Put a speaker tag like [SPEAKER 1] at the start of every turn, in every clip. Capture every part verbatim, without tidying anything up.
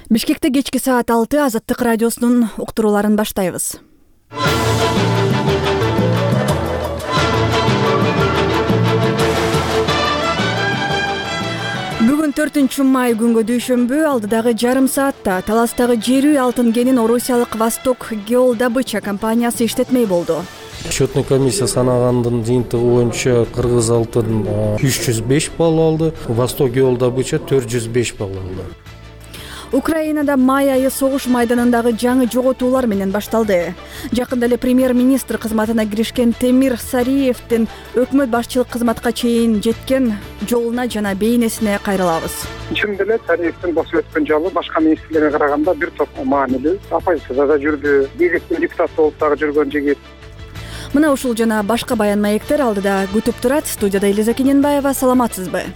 [SPEAKER 1] Бишкекте кечки саат алты Азаттык радиосунун уктурууларын баштайбыз. Бүгүн төртүнчү май күнгө дүйшөмбү алдыдагы жарым саатта таластагы жерүү алтын кенин орусиялык Восток Геолдобыча компаниясы иштетмей болду.
[SPEAKER 2] Счетный комиссия санагандын жыйынтыгы боюнча Кыргыз алтын үч жүз беш балл алды, Восток Геолдобыча төрт жүз беш балл алды.
[SPEAKER 1] Украинада май айы согуш майданындагы жаңы жоготуулар менен башталды. Жакында эле премьер-министр кызматына киришкен Темир Сариевдин өкмөт башчылык кызматка чейин жеткен жолуна жана бейнесине кайрылабыз.
[SPEAKER 3] Чын деле Сариевдин босуп өткөн жолу башка министрлерге караганда бир топ маанилүү. Оппозицияда да жүрдү, бийликтин депутаты болуп дагы жүргөн жигит.
[SPEAKER 1] Мына ушул жана башка баян маектер алдыда күтүп турат. Студияда Элиза Кененбаева, саламатсызбы?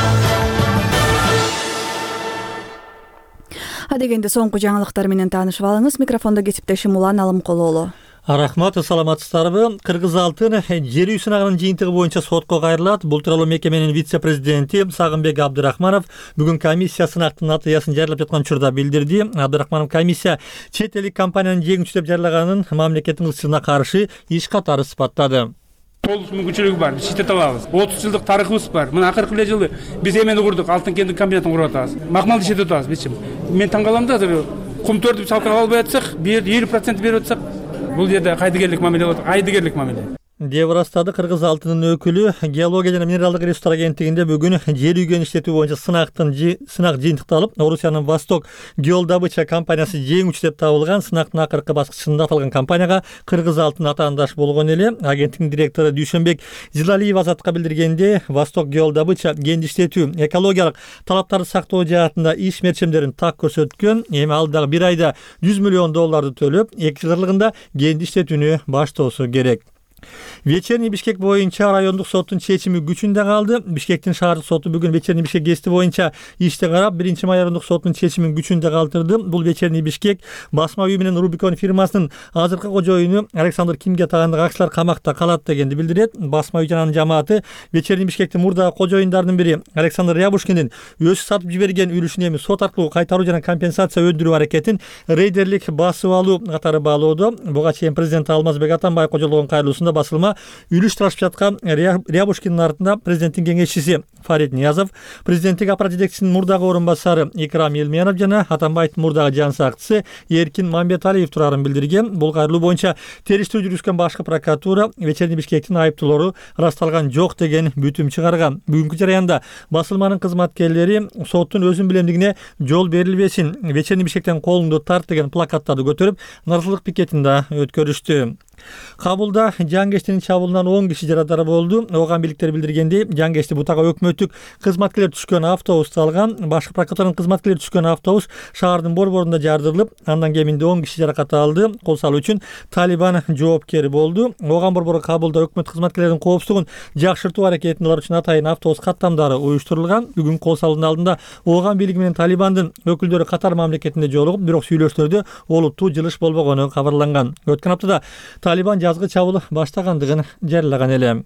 [SPEAKER 1] Адегенде соңку жаңылыктар менен таанышып алыңыз. Микрофондо кесиптешим Улан Алымкулуулу.
[SPEAKER 4] Рахмат, саламатсыздарбы? Кыргыз алтын жерүү сынагынын жыйынтыгы боюнча сотко кайрылат. Бул тууралуу мекеменин вице-президенти Сагынбек Абдырахманов бүгүн комиссия сынактын натыясын жарыялап жаткан учурда билдирди. Абдырахманов комиссия чет элдик компаниянын жеңүүчү деп жарыяганын мамлекеттин ысырына каршы иш катары сыпаттады.
[SPEAKER 5] Толук мүмкүнчүлүгү бар, биз иштете алабыз. отуз жылдык тарыхыбыз бар. Мына акыркы эле жылы биз эмени курдук, алтын кендик комбинатын куруп атабыз. Макмалды иштетип атабыз бизчи. Мен таң калам да, азыр кумтөрдү салкын албай атсак, бир элүү процент берип атсак, бул жерде кайдыгерлик мамиле болот, айдыгерлик мамиле. деп ырастады Кыргыз алтынынын өкүлү. Геология жана минералдык ресурстар агенттигинде бүгүн жер үйгөн иштетүү боюнча сынактын сынак жыйынтыкталып, Орусиянын Восток Геолдобыча компаниясы жеңүүчү деп табылган сынактын акыркы баскычында аталган компанияга Кыргыз алтын атаандаш болгон эле. Агенттиктин директору Дүйшөнбек Зилалиев Азатка билдиргенде, Восток Геолдобыча кенди иштетүү, экологиялык талаптарды сактоо жаатында иш мерчемдерин так көрсөткөн. Эми алдагы бир айда жүз миллион долларды төлөп, эки жыл аралыгында кенди иштетүүнү баштоосу керек. Вечерний Бишкек боюнча райондук соттун чечими күчүндө калды. Бишкектин шаардык соту бүгүн Вечерний Бишкек кести боюнча ишти карап, биринчи май райондук соттун чечимин күчүндө калтырды. Бул Вечерний Бишкек басма үй менен Рубикон фирмасынын азыркы кожоюну Александр Кимге тагандык акчалар камакта калат дегенди билдирет. Басма үй жананын жамааты Вечерний Бишкектин мурдагы кожоюндарынын бири Александр Рябушкиндин өзү сатып жиберген үлүшүн эми сот аркылуу кайтаруу жана компенсация өндүрүү аракетин рейдерлик басып алуу катары баалоодо. Буга чейин президент Алмазбек Атамбаев кожолдогон кайрылуусунда басылма үлүш ташып жаткан Рябушкиндин артында президенттин кеңешчиси Фарид Ниязов, президенттик аппарат жетекчисинин мурдагы орун басары Икрам Елменов жана Атамбаевдин мурдагы жан сакчысы Эркин Мамбеталиев турарын билдирген. Бул кайрылуу боюнча териштирүү жүргүзгөн башкы прокуратура Вечерний Бишкектин айыптоолору ырасталган жок деген бүтүм чыгарган. Бүгүнкү жараянда басылманын кызматкерлери соттун өзүн билемдигине жол берилбесин, Вечерний Бишкектен колуңду тарт деген плакаттарды көтөрүп, наразылык пикетин да өткөрүштү. Кабулда Жангештин чабуулунан он киши жарадар болду. Оган бийликтер билдиргендей, Жангешти бутага өкмөттүк кызматкерлер түшкөн автобус алган. Башкы прокуратуранын кызматкерлери түшкөн автобус шаардын борборунда жардырылып, андан кеминде он киши жаракат алды. Кол салуу үчүн Талибан жоопкер болду. Оган борбору Кабулда өкмөт кызматкерлеринин коопсуздугун жакшыртуу аракетин алар үчүн атайын автобус каттамдары уюштурулган. Бүгүн кол салуунун алдында Оган бийлиги менен Талибандын өкүлдөрү Катар мамлекетинде жолугуп, бирок сүйлөшүүлөрдө олуттуу жылыш болбогону кабарланган. Өткөн аптада Талибан жазгы чабуул баштагандыгын жарыялаган эле.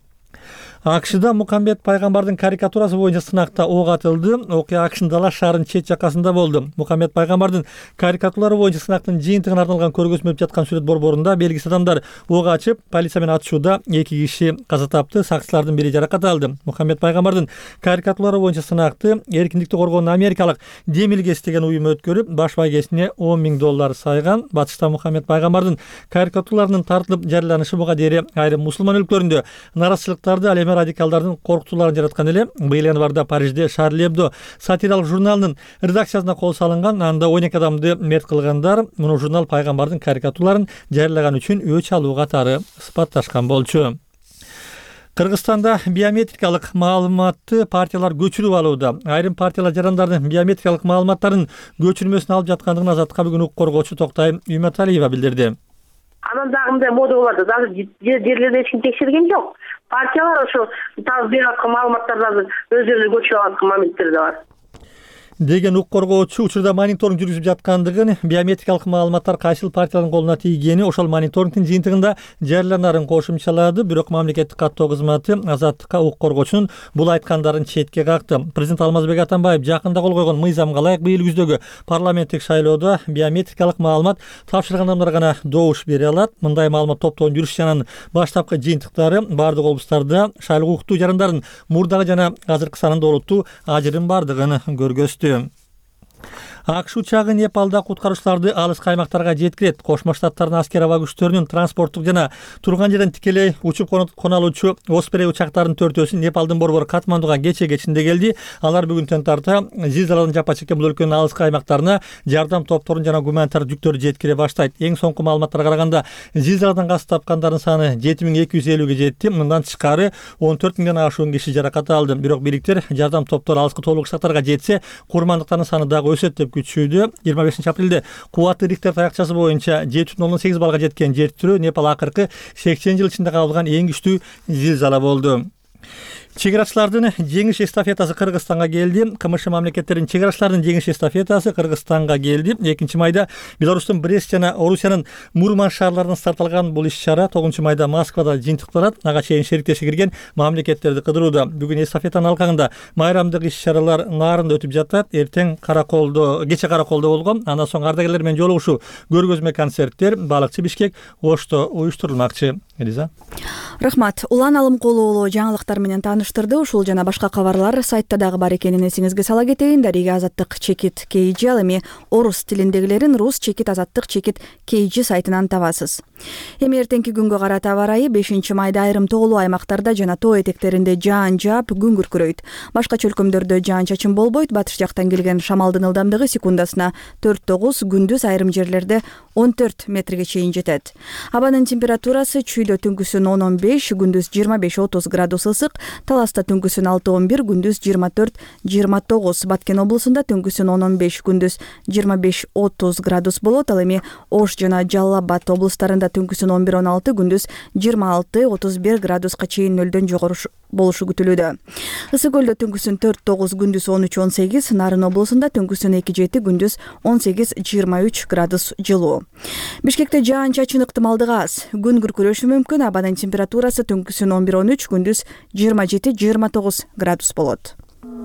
[SPEAKER 5] АКШда Мухаммед пайгамбардын карикатурасы боюнча сынакта ок атылды. Окуя АКШнын Далаш шаарынын чет жакасында болду. Мухаммед пайгамбардын карикатуралары боюнча сынактын жыйынтыгына арналган көргөзмө өтүп жаткан сүрөт борборунда белгисиз адамдар ок ачып, полиция менен атышууда эки киши каза тапты, сакчылардын бири жаракат алды. Мухаммед пайгамбардын карикатуралары боюнча сынакты эркиндикти коргоон америкалык Демилгес деген уюм өткөрүп, баш байгесине он миң доллар сайган. Батышта Мухаммед пайгамбардын карикатураларынын тартылып жарыяланышы буга дейин айрым мусулман өлкөлөрүндө наразычылыктарды, ал эми радикалдардын коркутууларын жараткан эле. Быйыл январда Парижде Шарли Эбдо сатиралык журналынын редакциясына кол салынган. Анда он эки адамды мерт кылгандар муну журнал пайгамбардын карикатураларын жарыялаган үчүн өч алуу катары сыпатташкан болчу. Кыргызстанда биометрикалык маалыматты партиялар көчүрүп алууда. Айрым партиялар жарандардын биометрикалык маалыматтарын көчүрмөсүн алып жаткандыгын Азатка бүгүн укук коргоочу Токтай Үмөталиева билдирди.
[SPEAKER 6] Анан дагы мындай мода болду. Азыр жерлерде эч ким текшерген жок. Партиялар ошо таза берип аткан маалыматтарды азыр өздөрүнө көчүрүп аткан моменттер да бар.
[SPEAKER 4] деген укук коргоочу учурда мониторинг жүргүзүп жаткандыгын, биометрикалык маалыматтар кайсыл партиялардын колуна тийгени ошол мониторингдин жыйынтыгында жарыяланаарын кошумчалады. Бирок мамлекеттик каттоо кызматы Азаттыкка укук коргоочунун бул айткандарын четке какты. Президент Алмазбек Атамбаев жакында кол койгон мыйзамга ылайык быйыл күздөгү парламенттик шайлоодо биометрикалык маалымат тапшырган адамдар гана добуш бере алат. Мындай маалымат топтоонун жүрүш баштапкы жыйынтыктары бардык облустарда шайлоо укуктуу жарандардын мурдагы жана азыркы санында олуттуу ажырым бардыгын көргөздү. АКШ учагы Непалда куткаруучуларды алыскы аймактарга жеткирет. Кошмо Штаттардын аскер аба күчтөрүнүн транспорттук жана турган жерден тикелей учуп кона алуучу Оспрей учактарынын төртөөсү Непалдын борбору Катмандуга кече кечинде келди. Алар бүгүнтөн тарта зилзаладан жапа чеккен бул өлкөнүн алыскы аймактарына жардам топторун жана гуманитар жүктөрдү жеткире баштайт. Эң соңку маалыматтарга караганда зилзаладан каза тапкандардын саны жети миң эки жүз элүүгө жетти. Мындан тышкары он төрт миңден ашуун киши жаракат алды. Бирок бийликтер жардам топтору алыскы толук штаттарга жетсе, курмандыктардын саны дагы өсөт деп күтүшүүдө. жыйырма бешинчи апрелде кубаты Рихтер таякчасы боюнча жети бүтүн ондон сегиз балга жеткен жер титирөө Непал акыркы сексен жыл ичинде кабылган эң күчтүү зилзала болду. Чегарачылардын жеңиш эстафетасы Кыргызстанга келди. КМШ мамлекеттеринин чегарачылардын жеңиш эстафетасы Кыргызстанга келди. экинчи майда Беларустун Брест жана Орусиянын Мурман шаарларынан старт алган бул иш-чара тогузунчу майда Москвада жыйынтыкталат. Ага чейин шериктеши кирген мамлекеттерди кыдырууда. Бүгүн эстафетанын алкагында майрамдык иш-чаралар Нарында өтүп жатат. Эртең Караколдо, кече Караколдо болгон. Андан соң ардагерлер менен жолугушуу, көргөзмө концерттер Балыкчы Бишкек Ошто уюштурулмакчы. Элиза.
[SPEAKER 1] Рахмат. Улан Алымкулуулу жаңылыктар менен тааныштырды. Ушул жана башка кабарлар сайтта дагы бар экенин эсиңизге сала кетейин. Дарига Азаттык чекит кейжи, ал эми орус тилиндегилерин рус чекит азаттык чекит кейжи сайтынан табасыз. Эми эртеңки күнгө карата аба ырайы бешинчи майда айрым тоолуу аймактарда жана тоо этектеринде жаан жаап күн күркүрөйт. Башка чөлкөмдөрдө жаан чачын болбойт. Батыш жактан келген шамалдын ылдамдыгы секундасына төрт тогуз, күндүз айрым жерлерде он төрт метрге чейин жетет. Абанын температурасы чүйдө түнкүсүн он он беш, күндүз жыйырма беш отуз градус ысык, Таласта түнкүсүн алты он бир, күндүз жыйырма төрт жыйырма тогуз, Баткен облусунда түнкүсүн он он беш, күндүз жыйырма беш отуз градус болот. Ал эми Ош жана Жалал Абад облустарында түнкүсүн он бир он алты, күндүз жыйырма алты отуз бир градуска чейин нөлдөн жогору болушу күтүлүүдө. Ысык көлдө түнкүсүн төрт тогуз, күндүз он үч он сегиз, Нарын облусунда түнкүсүн эки жети, күндүз он сегиз жыйырма үч градус жылуу. Бишкекте жаан чачын ыктымалдыгы аз, күн күркүрөшү мүмкүн. Абанын температурасы түнкүсүн он бир он үч, күндүз жыйырма жети жыйырма тогуз градус болот.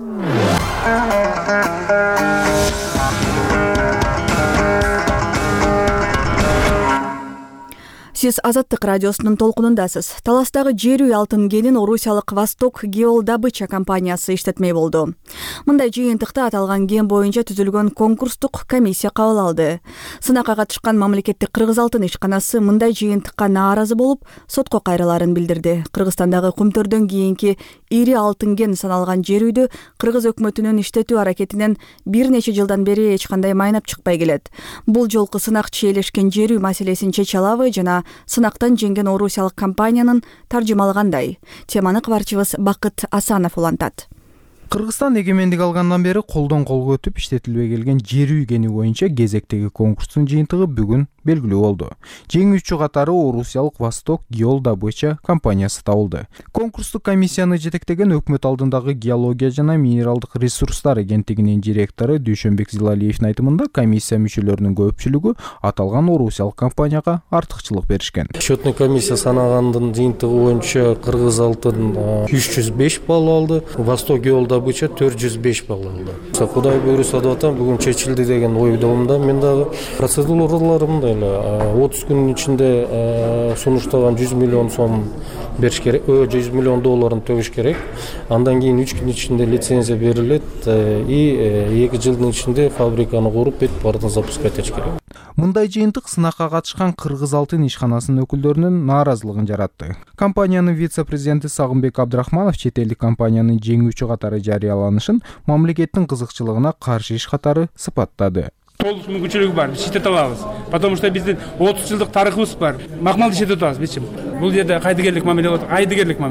[SPEAKER 1] Сиз Азаттык радиосунун толкунундасыз. Таластагы жер үй алтын кенин орусиялык Восток Геолдобыча компаниясы иштетмей болду. Мындай жыйынтыкта аталган кен боюнча түзүлгөн конкурстук комиссия кабыл алды. Сынакка катышкан мамлекеттик Кыргыз алтын ишканасы мындай жыйынтыкка нааразы болуп, сотко кайрылаарын билдирди. Кыргызстандагы Кумтөрдөн кийинки ири алтын кен саналган жер үйдү Кыргыз өкмөтүнүн иштетүү аракетинен бир нече жылдан бери эч кандай майнап чыкпай келет. Бул жолку сынак чиелешкен жер үй маселесин чече алабы жана сынактан жеңген орусиялык компаниянын таржымалгандай. Теманы кабарчыбыз Бакыт Асанов улантат.
[SPEAKER 7] Кыргызстан эгемендик алгандан бери колдон колго өтүп иштетилбей келген жер үй кени боюнча кезектеги конкурстун жыйынтыгы бүгүн белгилүү болду. Жеңүүчү катары орусиялык Восток Геолдобыча компаниясы табылды. Конкурстук комиссияны жетектеген өкмөт алдындагы геология жана минералдык ресурстар агенттигинин директору Дүйшөнбек Зилалиевдин айтымында комиссия мүчөлөрүнүн көпчүлүгү аталган орусиялык компанияга артыкчылык беришкен.
[SPEAKER 2] Счетный комиссия санагандын жыйынтыгы боюнча Кыргыз алтын үч жүз беш балл алды, Восток Геолдобыча төрт жүз беш балл алды. Кудай буйруса деп атам, бүгүн чечилди деген ойдомун мен дагы. Процедураларым отуз күнүн ичинде сунуштаган жүз миллион сом бериш керек, жүз миллион долларын төгүш керек. Андан кийин үч күн ичинде лицензия берилет и эки жылдын ичинде фабриканы куруп бет бардын запускать этиш керек.
[SPEAKER 7] Мындай жыйынтык сынакка катышкан Кыргыз алтын ишканасынын өкүлдөрүнүн нааразылыгын жаратты. Компаниянын вице-президенти Сагынбек Абдрахманов чет элдик компаниянын жеңүүчү катары жарыяланышын мамлекеттин кызыкчылыгына каршы иш катары сыпаттады.
[SPEAKER 5] Толук мүмкүнчүлүгү бар, биз иштете алабыз. Потому что биздин отуз жылдык тарыхыбыз бар. Макмалды иштете атабыз, бичим. Бул жерде кайдыгерлик мамиле болот, айдыгерлик мамиле.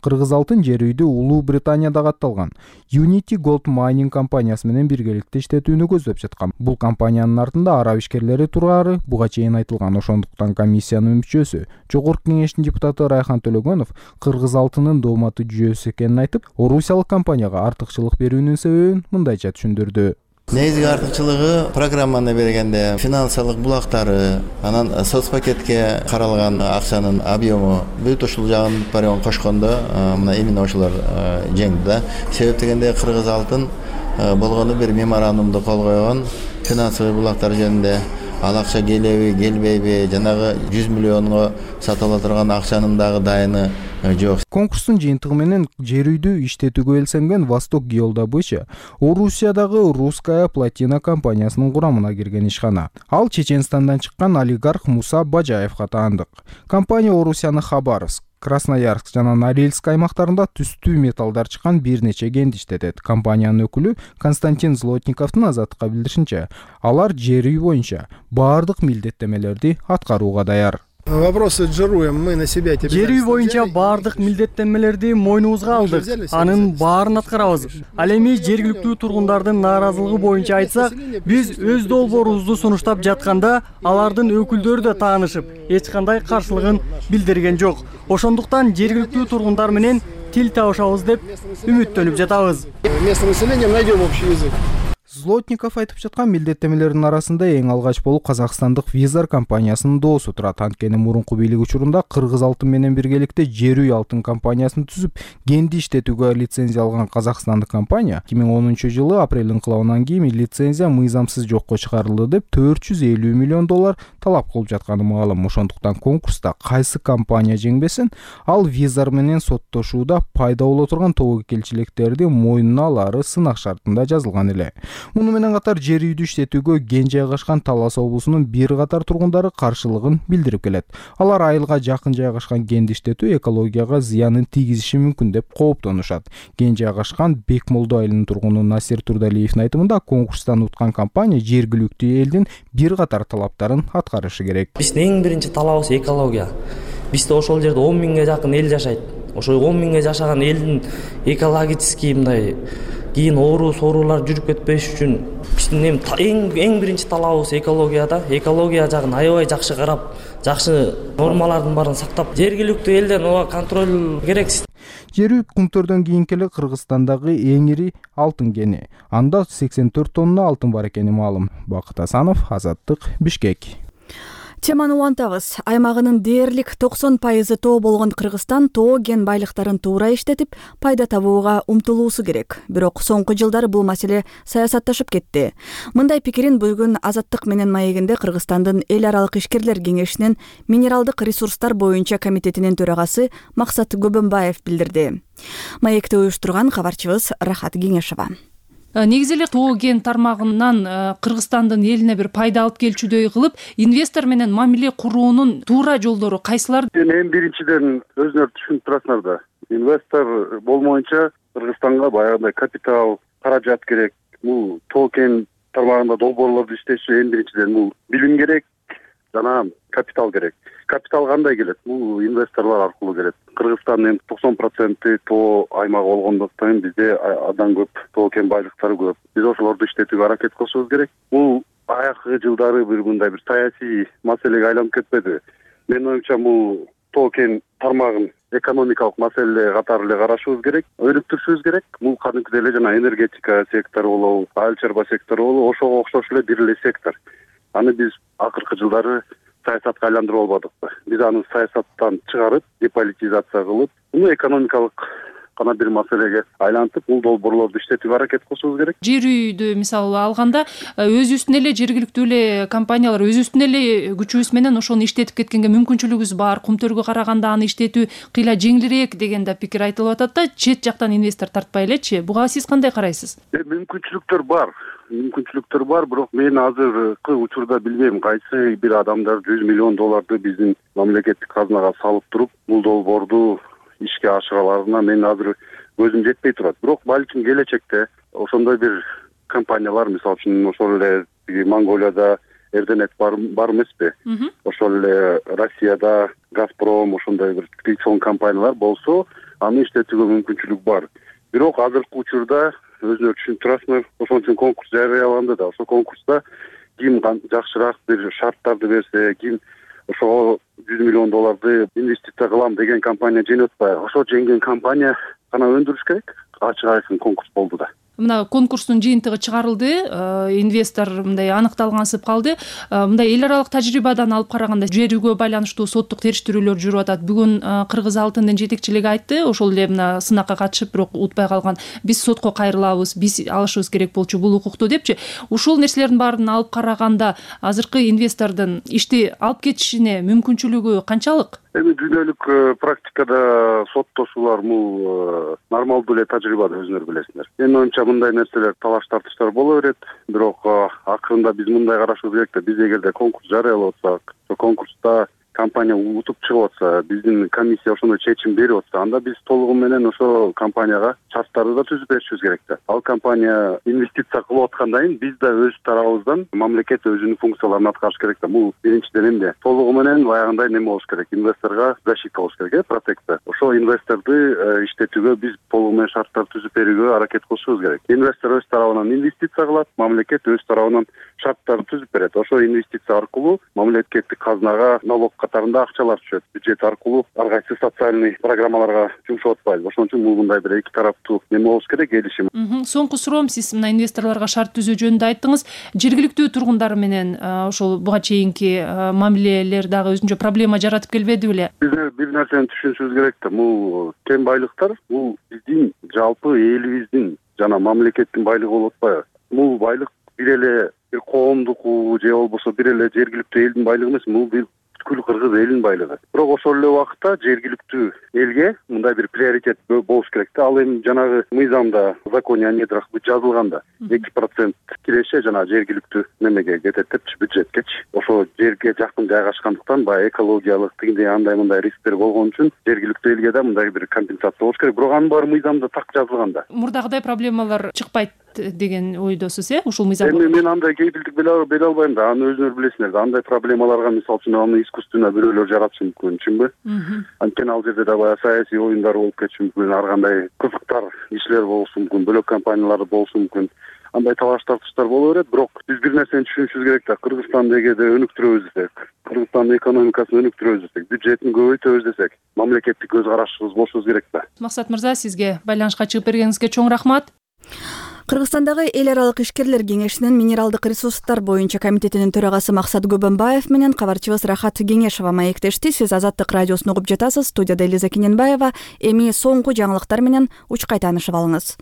[SPEAKER 7] Кыргыз алтын жер үйдү Улуу Британияда катталган Unity Gold Mining компаниясы менен биргеликте иштетүүнү көздөп жаткан. Бул компаниянын артында араб ишкерлери турары буга чейин айтылган. Ошондуктан комиссиянын мүчөсү, Жогорку кеңештин депутаты Райхан Төлөгөнов Кыргыз алтынын дооматы жүйөсү экенин айтып, орусиялык компанияга артыкчылык берүүнүн себебин мындайча түшүндүрдү.
[SPEAKER 8] Негизги артыкчылыгы программаны бергенде финансылык булактары, анан соцпакетке каралган акчанын объему бүт ушул жагын барыгын кошкондо мына именно ошолор жеңди да. Себеп дегенде Кыргыз алтын болгону бир меморандумду кол койгон, финансылык булактар жөнүндө ал акча келеби, келбейби, жанагы жүз миллионго сатыла турган акчанын дагы дайыны жок.
[SPEAKER 7] Конкурстун жыйынтыгы менен жер үйдү иштетүүгө белсенген Восток Геолдобыча Орусиядагы Русская Плотина компаниясынын курамына кирген ишкана. Ал Чеченстандан чыккан олигарх Муса Бажаевга таандык. Компания Орусияны Хабаровск, Красноярск жана Норильск аймактарында түстүү металлдар чыккан бир нече кенди иштетет. Компаниянын өкүлү Константин Злотниковдун Азаттыкка билдиришинче, алар жер үй боюнча баардык милдеттенмелерди аткарууга даяр.
[SPEAKER 9] Вопросы жируем мы на себя.
[SPEAKER 10] Жер үй боюнча баардык милдеттенмелерди мойнубузга алдык. Анын баарын аткарабыз. Ал эми жергиликтүү тургундардын нааразылыгы боюнча айтсак, биз өз долбоорубузду сунуштап жатканда алардын өкүлдөрү да таанышып, эч кандай каршылыгын билдирген жок. Ошондуктан жергиликтүү тургундар менен тил табышабыз деп үмүттөнүп жатабыз.
[SPEAKER 9] Местным населением найдем общий язык.
[SPEAKER 7] Злотников айтып жаткан милдеттенмелердин арасында эң алгач болуп казакстандык Визар компаниясынын доосу турат. Анткени мурунку бийлик учурунда Кыргыз алтын менен биргеликте жер үй алтын компаниясын түзүп, кенди иштетүүгө лицензия алган казакстандык компания эки миң онунчу жылы апрель инкылабынан кийин лицензия мыйзамсыз жокко чыгарылды деп төрт жүз элүү миллион доллар талап кылып жатканы маалым. Ошондуктан конкурста кайсы компания жеңбесин, ал Визар менен соттошууда пайда боло турган тобокелчиликтерди мойнуна алары сынак шартында жазылган эле. Муну менен катар жер үйдү иштетүүгө кен жайгашкан Талас облусунун бир катар тургундары каршылыгын билдирип келет. Алар айылга жакын жайгашкан кенди иштетүү экологияга зыянын тийгизиши мүмкүн деп кооптонушат. Кен жайгашкан Бекмолдо айылынын тургуну Насир Турдалиевдин айтымында, конкурстан уткан компания жергиликтүү элдин бир катар талаптарын аткарышы керек.
[SPEAKER 11] Биздин эң биринчи талабыбыз экология. Бизде ошол жерде он миңге жакын эл жашайт. Ошол он миңге жашаган элдин экологический мындай кийин оору соорулар жүрүп кетпеш үчүн биздин эң эң биринчи талабыбыз экологияда. Экология жагын аябай жакшы карап, жакшы нормалардын баарын сактап, жергиликтүү элден ого контроль керек.
[SPEAKER 7] Жер үй кумтөрдөн кийинки эле Кыргызстандагы эң ири алтын кени. Анда сексен төрт тонна алтын бар экени маалым. Бакыт Асанов, Азаттык, Бишкек.
[SPEAKER 1] Теманы улантабыз. Аймагынын дээрлик токсон пайызы тоо болгон Кыргызстан тоо кен байлыктарын туура иштетип, пайда табууга умтулуусу керек. Бирок соңку жылдары бул маселе саясатташып кетти. Мындай пикирин бүгүн Азаттык менен маегинде Кыргызстандын эл аралык ишкерлер кеңешинин минералдык ресурстар боюнча комитетинин төрагасы Максат Көбөнбаев билдирди. Маекти уюштурган кабарчыбыз Рахат Кеңешова.
[SPEAKER 12] Негизи эле тоо кен тармагынан Кыргызстандын элине бир пайда алып келчүдөй кылып, инвестор менен мамиле куруунун туура жолдору кайсылар?
[SPEAKER 3] Эң биринчиден өзүңөр түшүнүп турасыңар да. Инвестор болмоюнча Кыргызстанга баягындай капитал, каражат керек. Бул тоо кен тармагында долбоорлорду иштеши эң биринчиден бул билим керек жана капитал керек. Капитал кандай келет? Бул инвесторлор аркылуу келет. Кыргызстандын токсон проценти тоо аймагы болгондуктан бизде абдан көп тоо кен байлыктары көп. Биз ошолорду иштетүүгө аракет кылышыбыз керек. Бул аяккы жылдары бир мындай бир саясий маселеге айланып кетпеди. Менин оюмча бул тоо кен тармагын экономикалык маселе катары эле карашыбыз керек, өнүктүрүшүбүз керек. Бул кадимкидей эле жана энергетика сектору болобу, айыл чарба сектору болобу, ошого окшош эле бир эле сектор. Аны биз акыркы жылдары саясатка айландырып албадыкпы. Биз аны саясаттан чыгарып, деполитизация кылып, муну экономикалык гана бир маселеге айлантып, бул долбоорлорду иштетүүгө аракет кылышыбыз керек.
[SPEAKER 12] Жер үйдү мисалы алганда, өзүбүздүн эле жергиликтүү эле компаниялар өзүбүздүн эле күчүбүз менен ошону иштетип кеткенге мүмкүнчүлүгүбүз бар. Кумтөргө караганда аны иштетүү кыйла жеңилирээк деген да пикир айтылып атат да, чет жактан инвестор тартпай элечи. Буга сиз кандай карайсыз?
[SPEAKER 3] Мүмкүнчүлүктөр бар. Мүмкүнчүлүктөр бар, бирок мен азыркы учурда билбейм кайсы бир адамдар жүз миллион долларды биздин мамлекеттик казынага салып туруп, бул долбоорду ишке ашыраларына мен азыр көзүм жетпей турат. Бирок балким келечекте ошондой бир компаниялар, мисалы үчүн ошол эле Монголияда Эрденет бар бар эмеспи? Ошол эле Россияда Газпром, ошондой бир чоң компаниялар болсо, аны иштетүүгө мүмкүнчүлүк бар. Бирок азыркы учурда өзүңөр түшүнүп турасыңар, ошон үчүн конкурс жарыяланды да. Ошол конкурста ким жакшыраак бир шарттарды берсе, ким ошого жүз миллион долларды инвестиция кылам деген компания жеңип атпайбы? Ошо жеңген компания гана өндүрүш керек. Ачык айкын конкурс болду да.
[SPEAKER 12] Мына конкурстун жыйынтыгы чыгарылды, инвестор мындай аныкталгансып калды. Мындай эл аралык тажрыйбадан алып караганда жерүүгө байланыштуу соттук териштирүүлөр жүрүп атат. Бүгүн Кыргыз алтындын жетекчилиги айтты, ошол эле мына сынакка катышып, бирок утпай калган. Биз сотко кайрылабыз, биз алышыбыз керек болчу бул укукту депчи. Ушул нерселердин баарын алып караганда азыркы инвестордун ишти алып кетишине мүмкүнчүлүгү канчалык?
[SPEAKER 3] Эми дүйнөлүк практикада соттошуулар бул нормалдуу эле тажрыйба, өзүңөр билесиңер. Менин оюмча мындай нерселер талаш тартыштар боло берет, бирок акырында биз мындай карашыбыз керек да, биз эгерде конкурс жарыялап атсак, конкурста компания утуп чыгып атса, биздин комиссия ошондой чечим берип атса, анда биз толугу менен ошо компанияга шарттарды да түзүп беришибиз керек да. Ал компания инвестиция кылып аткандан кийин биз да өз тарабыбыздан мамлекет өзүнүн функцияларын аткарыш керек да. Бул биринчиден эмне? Толугу менен баягындай неме болуш керек, инвесторго защита болуш керек, э, протекция. Ошо инвесторду иштетүүгө биз толугу менен шарттар түзүп берүүгө аракет кылышыбыз керек. Инвестор өз тарабынан инвестиция кылат, мамлекет өз тарабынан шарттарды түзүп берет. Ошо инвестиция аркылуу мамлекеттик казнага налог катарында акчалар түшөт. Бюджет аркылуу ар кайсы социальный программаларга жумшап атпайбы. Ошон үчүн бул мындай бир эки тараптуу неме болуш керек, келишим.
[SPEAKER 12] Соңку суроом, сиз мына инвесторлорго шарт түзүү жөнүндө айттыңыз. Жергиликтүү тургундар менен ошол буга чейинки мамилелер дагы өзүнчө проблема жаратып келбеди беле?
[SPEAKER 3] Биз бир нерсени түшүнүшүбүз керек да. Бул кен байлыктар бул биздин жалпы элибиздин жана мамлекеттин байлыгы болуп атпайбы? Бул байлык бир эле бир коомдуку же болбосо бир эле жергиликтүү элдин байлыгы эмес, бул бир бүткүл кыргыз элинин байлыгы. Бирок ошол эле убакытта жергиликтүү элге мындай бир приоритет болуш керек да. Ал эми жанагы мыйзамда, законе о недрах жазылганда эки процент киреше жана жергиликтүү немеге кетет депчи, бюджеткечи. Ошо жерге жакын жайгашкандыктан баягы экологиялык тигиндей андай мындай рисктер болгон үчүн жергиликтүү элге да мындай бир компенсация болуш керек. Бирок анын баары мыйзамда так жазылган да.
[SPEAKER 12] Мурдагыдай проблемалар чыкпайт деген ойдосуз, э? Ушул мыйзам.
[SPEAKER 3] Эми мен андай кепилдик бере албайм да. Аны өзүңөр билесиңер да. Андай проблемаларга мисалы үчүн аны искусственно бирөөлөр жаратышы мүмкүн, чынбы? Анткени ал жерде да баягы саясий оюндар болуп кетиши мүмкүн, ар кандай кызыктар кишилер болушу мүмкүн, бөлөк компаниялар болушу мүмкүн. Андай талаш тартыштар боло берет, бирок биз бир нерсени түшүнүшүбүз керек да. Кыргызстанды эгерде өнүктүрөбүз десек, Кыргызстандын экономикасын өнүктүрөбүз десек, бюджетин көбөйтөбүз десек, мамлекеттик көз карашыбыз болушубуз керек да.
[SPEAKER 12] Максат мырза, сизге байланышка чыгып бергениңизге чоң рахмат.
[SPEAKER 1] Кыргызстандагы эл аралык ишкерлер кеңешинин минералдык ресурстар боюнча комитетинин төрагасы Максат Көбөнбаев менен кабарчыбыз Рахат Кеңешова маектешти. Сиз Азаттык радиосун угуп жатасыз. Студияда Элиза Кененбаева. Эми соңку жаңылыктар менен учкай таанышып алыңыз.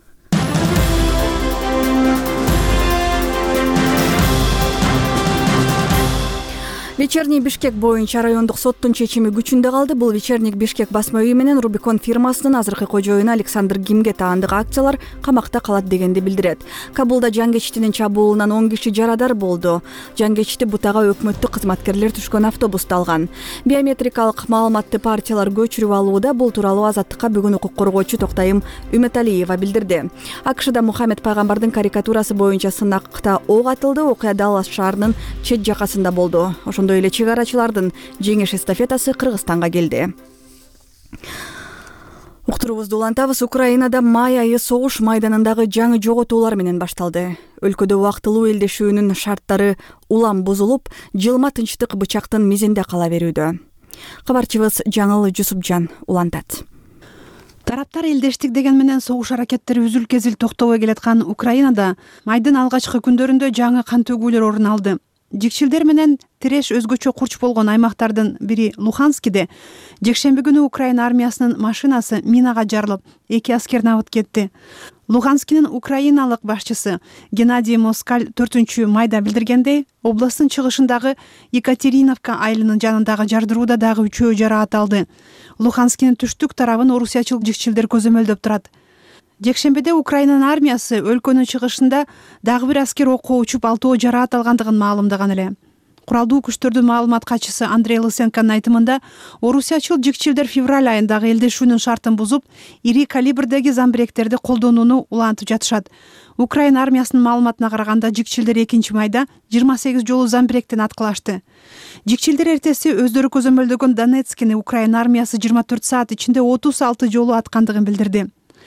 [SPEAKER 1] Вечерний Бишкек боюнча райондук соттун чечими күчүндө калды. Бул Вечерник Бишкек басма үйү менен Рубикон фирмасынын азыркы кожоюну Александр Кимге таандык акциялар камакта калат дегенди билдирет. Кабулда жангечитинин чабуулунан он киши жарадар болду. Жангечити бутага өкмөттүк кызматкерлер түшкөн автобуста алган. Биометрикалык маалыматты партиялар көчүрүп алууда. Бул тууралуу Азаттыкка бүгүн укук коргоочу Токтайым Үмөталиева билдирди. АКШда Мухаммед пайгамбардын карикатурасы боюнча сынакта ок атылды. Окуя Даллас шаарынын чет жакасында болду. Ошондой эле чек арачылардын жеңиш эстафетасы Кыргызстанга келди. Уктурубузду улантабыз. Украинада май айы согуш майданындагы жаңы жоготуулар менен башталды. Өлкөдө убактылуу элдешүүнүн шарттары улам бузулуп, жылма тынчтык бычактын мизинде кала берүүдө. Кабарчыбыз Жаңыл Жусупжан улантат.
[SPEAKER 13] Тараптар элдештик деген менен согуш аракеттери үзүл-кезил токтобой келаткан Украинада майдын алгачкы күндөрүндө жаңы кан төгүүлөр орун алды. Жикшилдер менен тиреш өзгөчө курч болгон аймактардын бири Луханскиде жекшемби күнү Украина армиясынын машинасы минага жарылып, эки аскер набыт кетти. Луханскинин украиналык башчысы Геннадий Москаль төртүнчү майда билдиргендей, областтын чыгышындагы Екатериновка айылынын жанындагы жардырууда дагы үчөө жараат алды. Луханскинин түштүк тарабын орусиячыл жикшилдер көзөмөлдөп турат. Жекшембиде Украинанын армиясы өлкөнүн чыгышында дагы бир аскер окко учуп алтоо жараат алгандыгын маалымдаган эле. Куралдуу күчтөрдүн маалымат катчысы Андрей Лысенконун айтымында, орусиячыл жикчилдер февраль айындагы элдешүүнүн шартын бузуп, ири калибрдеги замбиректерди колдонууну улантып жатышат. Украина армиясынын маалыматына караганда жикчилдер экинчи майда жыйырма сегиз жолу Замбиректен аткылашты. Жикчилдер эртеси өздөрү көзөмөлдөгөн Донецкини Украина армиясы жыйырма төрт саат ичинде отуз алты жолу аткандыгын билдирди.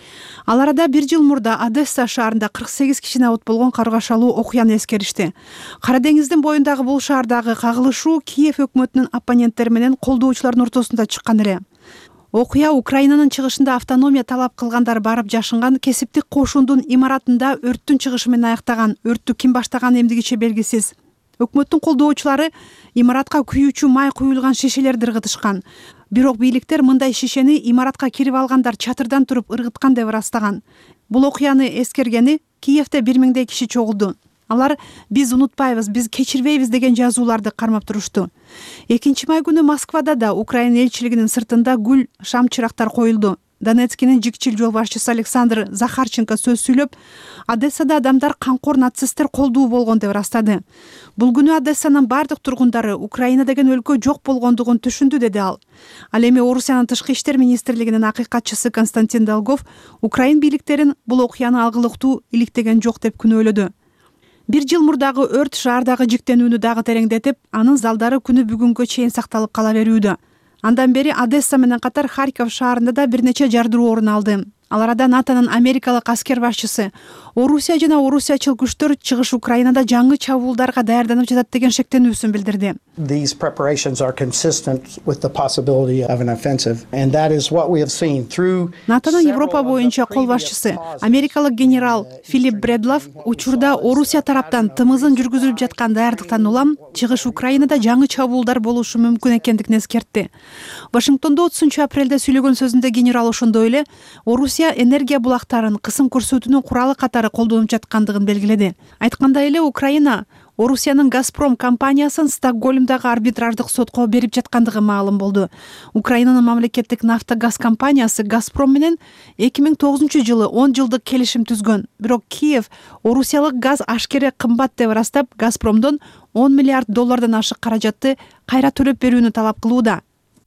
[SPEAKER 13] Ал арада бир жыл мурда Одесса шаарында кырк сегиз кишине абут болгон каргашалуу окуяны эскеришти. Кара деңиздин боюндагы бул шаардагы кагылышуу Киев өкмөтүнүн оппоненттери менен колдоочулардын ортосунда чыккан эле. Окуя Украинанын чыгышында автономия талап кылгандар барып жашынган кесиптик кошундун имаратында өрттүн чыгышы менен аяктаган. Өрттү ким баштаганы эмдигиче белгисиз. Өкмөттүн колдоочулары имаратка күйүүчү май куюлган шишелерди ыргытышкан. Бирок бийликтер мындай шишени имаратка кирип алгандар чатырдан туруп ыргыткан деп ырастаган. Бул окуяны эскергени Киевде бир миңдей киши чогулду. Алар биз унутпайбыз, биз кечирбейбиз деген жазууларды кармап турушту. экинчи май күнү Москвада да Украина элчилигинин сыртында гүл шам чырактар коюлду. Донецкинин жикчил жол башчысы Александр Захарченко сөз сүйлөп, Одессада адамдар канкор нацисттер колдуу болгон деп ырастады. Бул күнү Одессанын бардык тургундары Украина деген өлкө жок болгондугун түшүндү, деди ал. Ал эми Орусиянын тышкы иштер министрлигинин акыйкатчысы Константин Долгов Украин бийликтерин бул окуяны алгылыктуу иликтеген жок деп күнөөлөдү. Бир жыл мурдагы өрт шаардагы жиктенүүнү дагы тереңдетип, анын залдары күнү бүгүнгө чейин сакталып кала берүүдө. Андан бери Одесса менен катар Харьков шаарында да бир нече жардыруу орун алды. Ал арада НАТОнун америкалык аскер башчысы Орусия жана орусиячыл күчтөр чыгыш Украинада жаңы чабуулдарга даярданып жатат деген шектенүүсүн билдирди.
[SPEAKER 14] These preparations are consistent with the possibility of an offensive, and that is what we have seen through
[SPEAKER 13] НАТОнун Европа боюнча кол башчысы америкалык генерал Филипп Бредлов учурда Орусия тараптан тымызын жүргүзүлүп жаткан даярдыктан улам чыгыш Украинада жаңы чабуулдар болушу мүмкүн экендигин эскертти. Вашингтондо отузунчу апрелде сүйлөгөн сөзүндө генерал ошондой эле Орусия энергия булактарын кысым көрсөтүүнүн куралы катары колдонуп жаткандыгын белгиледи. Айткандай эле Украина Орусиянын Газпром компаниясын Стокгольмдагы арбитраждык сотко берип жаткандыгы маалым болду. Украинанын мамлекеттик нафтогаз компаниясы Газпром менен эки миң тогузунчу жылы он жылдык келишим түзгөн. Бирок Киев орусиялык газ ашкере кымбат деп ырастап, Газпромдон он миллиард доллардан ашык каражатты кайра төлөп берүүнү талап кылууда.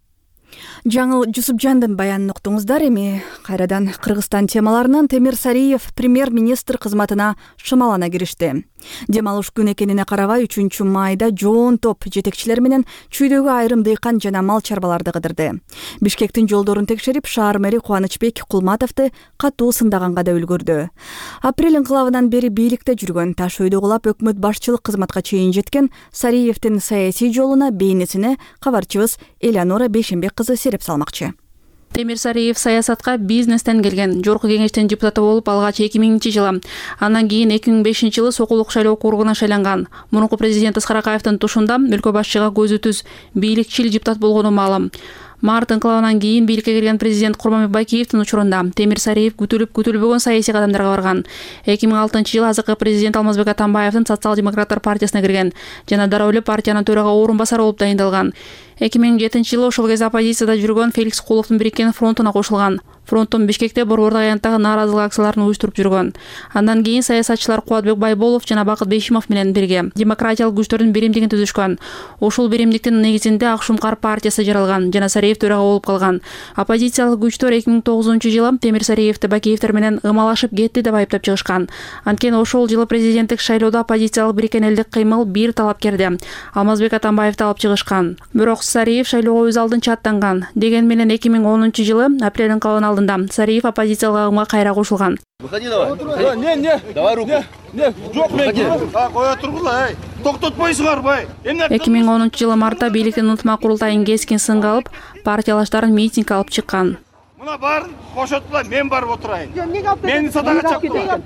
[SPEAKER 1] Жаңыл Жусупжандын баянын уктуңуздар. Эми кайрадан Кыргызстан темаларынан Темир Сариев премьер-министр кызматына шымалана киришти. Дем алыш күн экенине карабай үчүнчү майда жоон топ жетекчилер менен чүйдөгү айрым дыйкан жана мал чарбаларды кыдырды. Бишкектин жолдорун текшерип, шаар мэри Кубанычбек Кулматовду катуу сындаганга да үлгүрдү. Апрель инкылабынан бери бийликте жүргөн, таш өйдө кулап өкмөт башчылык кызматка чейин жеткен Сариевдин саясий жолуна бейнесине кабарчыбыз Элеонора Бейшенбек кызы сереп салмакчы.
[SPEAKER 15] Темир Сариев саясатка бизнестен келген, жогорку кеңештин депутаты болуп алгач эки миңинчи жылы. Андан кийин эки миң бешинчи жылы Сокулук шайлоо округуна шайланган. Мурунку президент Аскаракаевдин тушунда өлкө башчыга көзү түз бийликчил депутат болгону маалым. Март инкылабынан кийин бийликке келген президент Курманбек Байкеевдин учурунда Темир Сариев күтүлүп күтүлбөгөн саясий кадамдарга барган. эки миң алтынчы жылы азыркы президент Алмазбек Атамбаевдин социал-демократтар партиясына кирген жана дароо эле партиянын төрага орун басары болуп дайындалган. эки миң жетинчи жылы ошол кезде оппозицияда жүргөн Феликс Куловдун бириккен фронтуна кошулган. Фронттун Бишкекте борбордук аянттагы нааразылык акцияларын уюштуруп жүргөн. Андан кийин саясатчылар Кубатбек Байболов жана Бакыт Бейшимов менен бирге демократиялык күчтөрдүн биримдигин түзүшкөн. Ошол биримдиктин негизинде Акшумкар партиясы жаралган жана Сариев төрага болуп калган. Оппозициялык күчтөр эки миң тогузунчу жылы Темир Сариевди Бакеевдер менен ымалашып кетти деп айыптап чыгышкан. Анткени ошол жылы президенттик шайлоодо оппозициялык бириккен элдик кыймыл бир талапкерди Алмазбек Атамбаевди алып чыгышкан. Бирок Сариев шайлоого өз алдынча аттанган. Деген менен эки миң онунчу жылы апрель инкылабынын алдында Сариев оппозициялык агымга кайра кошулган.
[SPEAKER 16] Выходи давай. Не, не. Давай руку. Не, жок мен. Коя тургула, ай. Токтотпойсуңар бай.
[SPEAKER 15] эки миң онунчу жылы мартта бийликтин ынтымак курултайын кескин сынга алып, партиялаштарын митинг алып чыккан.
[SPEAKER 16] Мына барын кошотула, мен барып отурайын. Мени садага чапкыла.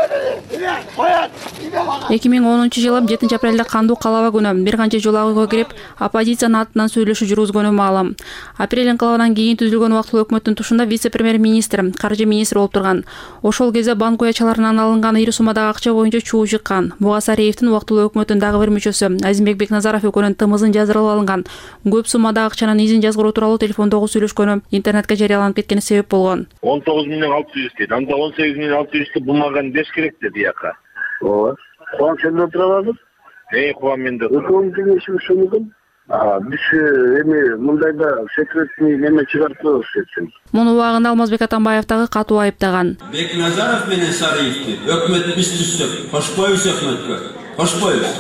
[SPEAKER 15] эки миң онунчу жылы жетинчи апрелде кандуу калаба күнү бир канча жол агууга кирип, оппозициянын атынан сүйлөшүү жүргүзгөнү маалым. Апрель инкылабынан кийин түзүлгөн убактылуу өкмөттүн тушунда вице-премьер-министр, каржы министри болуп турган. Ошол кезде банк уячаларынан алынган ири суммадагы акча боюнча чуу чыккан. Буга Сариевдин убактылуу өкмөттүн дагы бир мүчөсү Азимбек Бекназаров экөөнүн тымызын жаздырып алынган. Көп суммадагы акчанын изин жазгыруу тууралуу телефондогу сүйлөшкөнү интернетке жарыяланып кеткени себеп болгон.
[SPEAKER 16] он тогуз миң алты жүз дейт. Анда он сегиз миң алты жүздү бумаганы бериш керек деди яка. Ооба. Куан сен отура аласың? Эй, куан менде. Өкмөттүн кеңеши ошондон.
[SPEAKER 3] Биз эми мындайда секретный неме чыгартпайбыз депчү.
[SPEAKER 15] Муну убагында Алмазбек Атамбаев дагы катуу айыптаган.
[SPEAKER 17] Бекназаров менен Сариевди өкмөт биз түзсөк, кошпойбуз өкмөткө. Кошпойбуз.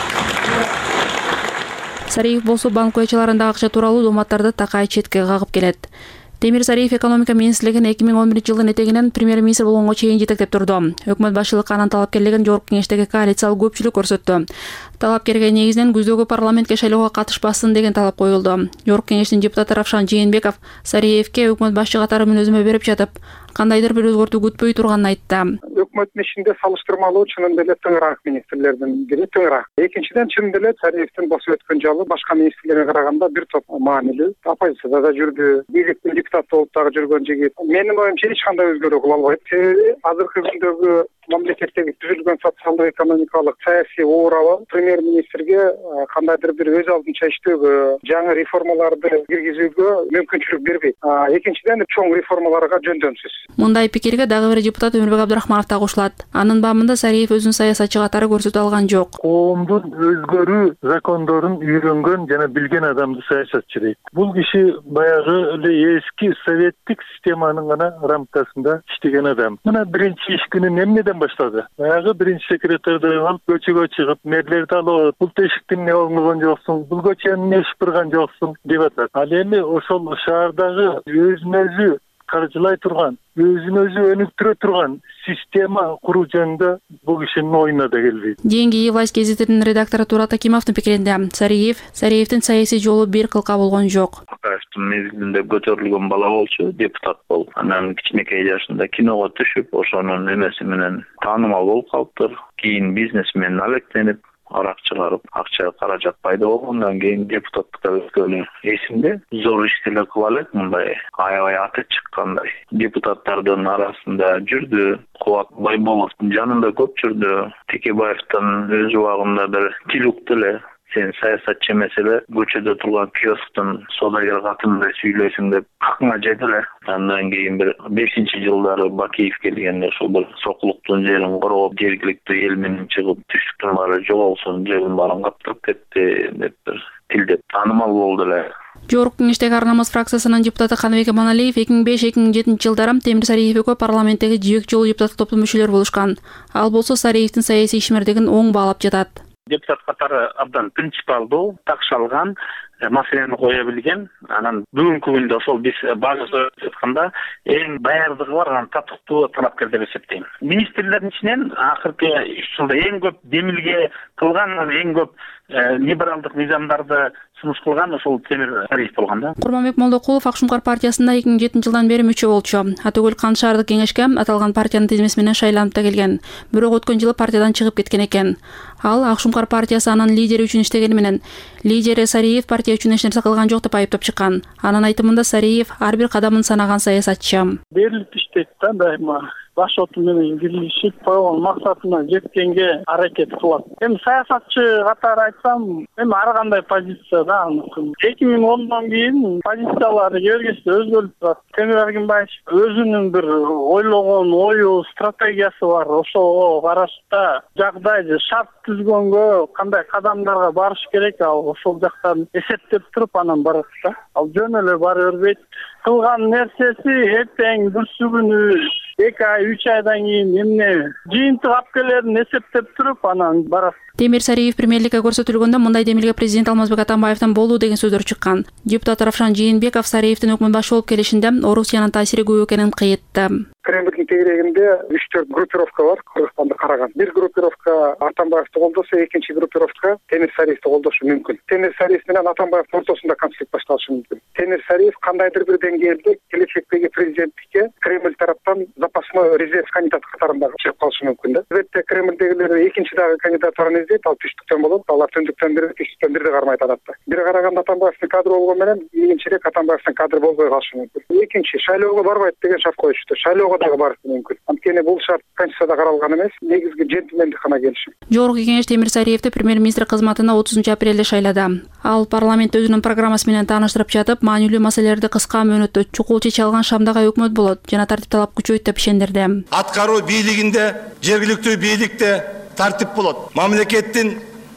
[SPEAKER 15] Сариев болсо банк ыячыларындагы акча тууралуу дооматтарды такай четке кагып келет. Темир Сариев экономика министрлигин эки миң он биринчи жылдын этегинен премьер-министр болгонго чейин жетектеп турду. Өкмөт башчылыгы анын талапкерлигин жогорку кеңештеги коалициялык көпчүлүк көрсөттү. Талапкерге негизинен күздөгү парламентке шайлоого катышпасын деген талап коюлду. Жогорку кеңештин депутаты Равшан Жээнбеков Сариевке өкмөт башчы катары мүнөзмө берип жатып, кандайдыр бир өзгөртүү күтпөй турганын айтты.
[SPEAKER 18] Өкмөттүн ишинде салыштырмалуу чынында эле тыңыраак министрлердин бири тыңыраак. Экинчиден чынында эле Сариевдин босуп өткөн жолу башка министрлерге караганда бир топ маанилүү. Оппозицияда да жүрдү, бийликтин депутаты болуп дагы жүргөн жигит. Менин оюмча эч кандай өзгөрүү кыла албайт. Себеби азыркы күндөгү мамлекеттеги түзүлгөн социалдык экономикалык саясий оор премьер-министрге кандайдыр бир өз алдынча иштөөгө, жаңы реформаларды киргизүүгө мүмкүнчүлүк бербейт. Экинчиден чоң реформаларга жөндөмсүз.
[SPEAKER 15] Мындай пикирге дагы бир депутат Өмүрбек Абдрахманов да кошулат. Анын баамында Сариев өзүн саясатчы катары көрсөтө алган жок.
[SPEAKER 19] Коомдун өзгөрүү закондорун үйрөнгөн жана билген адамды саясатчы дейт. Бул киши баягы эле эски советтик системанын гана рамкасында иштеген адам. Мына биринчи иш күнүн эмнеден баштады? Баягы биринчи секретарды алып көчөгө чыгып, мэрлерди алып, бул тешиктин эмне болгон жоксуң, бул көчөнү эмне шыпырган жоксуң деп атат. Ал эми ошол шаардагы өзүн өзү каржылай турган, өзүн өзү өнүктүрө турган система куруу жөнүндө бул кишинин оюна да келбейт. Кийинки власть гезитинин редактору Турат Акимовдун пикиринде Сариев Сариевдин саясий жолу бир кылка болгон жок.
[SPEAKER 20] Акаевдин мезгилинде көтөрүлгөн бала болчу, депутат болуп, анан кичинекей жашында киного түшүп, ошонун эмеси менен таанымал болуп калыптыр. Кийин бизнесмен алектенип, арак чыгарып, акча каражат пайда болгондон кийин депутаттыкка өткөнү эсимде. Зор ишти эле кыла элек, мындай аябай аты чыккандай. Депутаттардын арасында жүрдү, Кубат Байболовдун жанында көп жүрдү. Текебаевдин өз убагында бир тил укту эле. Сен саясатчы эмес эле, көчөдө турган киосктун содагер катында сүйлөйсүң деп акыңа жеди эле. Андан кийин бир бешинчи жылдары Бакиев келгенде ошол бир сокулуктун жерин короп, жергиликтүү эл менен чыгып, түштүктүн баары жоголсун, жердин баарын каптырып кетти деп бир тилдеп таанымал болду эле.
[SPEAKER 15] Жогорку кеңештеги Ар намаз фракциясынын депутаты Каныбек Аманалиев эки миң беш эки миң жетинчи жылдары Темир Сариев экөө парламенттеги жибек жолу депутаттык топтун мүчөлөрү болушкан. Ал болсо Сариевдин саясий ишмердигин оң баалап жатат.
[SPEAKER 21] Депутат катары абдан принципиалдуу, такшалган, маселени кое билген. Анан бүгүнкү күндө ошол биз базада жатканда эң даярдыгы бар, анан татыктуу талапкер деп эсептейм. Министрлердин ичинен акыркы үч жылда эң көп демилге кылган, эң көп либералдык мыйзамдарды сунуш кылган ошол Темир Сариев болгон да.
[SPEAKER 15] Курманбек Молдокулов Акшумкар партиясында эки миң жетинчи жылдан бери мүчө болчу. Атөгүл Кан шаардык кеңешке аталган партиянын тизмеси менен шайланып да келген. Бирок өткөн жылы партиядан чыгып кеткен экен. Ал Акшумкар партиясы анын лидери үчүн иштегени менен лидери Сариев партия үчүн эч нерсе кылган жок деп айыптап чыккан. Анын айтымында Сариев ар бир кадамын санаган саясатчы.
[SPEAKER 18] Берилип иштейт да дайыма. Баш оту менен бирлешип койгон максатына жеткенге аракет кылат. Эми саясатчы катары айтсам, эми ар кандай позиция да аныкы. эки миң ондон кийин позициялары өзгөчө өзгөрүп турат. Темир Аргимбаев өзүнүн бир ойлогон ою, стратегиясы бар. Ошого карашта жагдайды шарт түзгөнгө кандай кадамдарга барыш керек, ал ошол жактан эсептеп туруп анан барат да. Ал жөн эле бара бербейт. Кылган нерсеси эртең бүрсүгүнү эки ай, үч айдан кийин эмне жыйынтык алып келерин эсептеп туруп анан барат.
[SPEAKER 15] Темир Сариев премьерликке көрсөтүлгөндө мындай демилге президент Алмазбек Атамбаевдин болуу деген сөздөр чыккан. Депутат Равшан Жээнбеков Сариевдин өкмөт башы болуп келишинде Орусиянын таасири көп экенин кыйытты.
[SPEAKER 18] Кремльдин тегерегинде үч төрт группировка бар, Кыргызстанды караган. Бир группировка Атамбаевди колдосо, экинчи группировка Темир Сариевди колдошу мүмкүн. Темир Сариев менен Атамбаевдин ортосунда конфликт башталышы мүмкүн. Темир Сариев кандайдыр бир деңгээлде келечектеги президенттикке Кремль тараптан запасной резерв кандидат катарында чыгып калышы мүмкүн да. Албетте Кремльдегилер экинчи дагы кандидатураны издейт, ал түштүктөн болот, алар түндүктөн бир, түштүктөн бирди кармайт адатта. Бир караганда Атамбаевдин кадры болгон менен экинчирээк Атамбаевдин кадры болбой калышы мүмкүн. Экинчи шайлоого барбайт деген шарт коюшту. Шайлоого дагы барышы мүмкүн. Анткени бул шарт Конституцияда каралган эмес, негизги джентльмендик гана келишим.
[SPEAKER 15] Жогорку кеңеш Темир Сариевди премьер-министр кызматына отузунчу апрелде шайлады. Ал парламент өзүнүн программасы менен тааныштырып жатып, маанилүү маселелерди кыска мөөнөттө чукул чече алган Шамдагы өкмөт болот жана тартип талап күчөйт деп ишендирди.
[SPEAKER 16] Аткаруу бийлигинде, жергиликтүү бийликте тартип болот. Мамлекеттин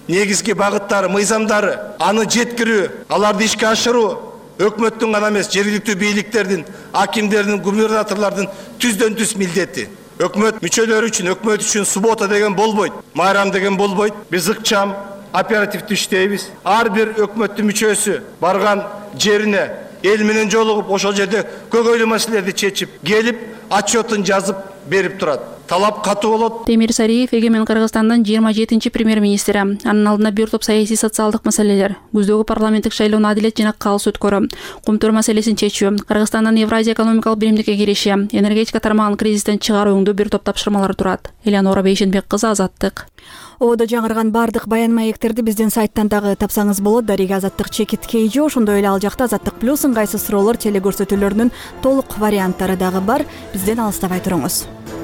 [SPEAKER 6] негизги багыттары, мыйзамдары, аны жеткирүү, аларды ишке ашыруу өкмөттүн гана эмес, жергиликтүү бийликтердин, акимдердин, губернаторлордун түздөн түз милдети. Өкмөт мүчөлөрү үчүн, өкмөт үчүн суббота деген болбойт, майрам деген болбойт. Биз ыкчам, оперативдүү иштейбиз. Ар бир өкмөттүн мүчөсү барган жерине эл менен жолугуп, ошол жерде көйгөйлүү маселелерди чечип, келип, отчетун жазып берип турат. Талап катуу болот.
[SPEAKER 15] Темир Сариев эгемен Кыргызстандын жыйырма жетинчи премьер-министри. Анын алдында бир топ саясий социалдык маселелер, күздөгү парламенттик шайлоонун адилет жана калыс өткөрүү, кумтөр маселесин чечүү, Кыргызстандын Евразия экономикалык биримдикке кириши, энергетика тармагын кризистен чыгарууңду бир топ тапшырмалар турат. Элеонора Бейшенбек кызы, Азаттык.
[SPEAKER 1] Оодо жаңырган бардык баян маектерди биздин сайттан дагы тапсаңыз болот. Дарига Азаттык чекит кейжи, ошондой эле ал жакта Азаттык плюс ыңгайсыз суроолор теле көрсөтүүлөрүнүн толук варианттары дагы бар. Бизден алыстабай туруңуз.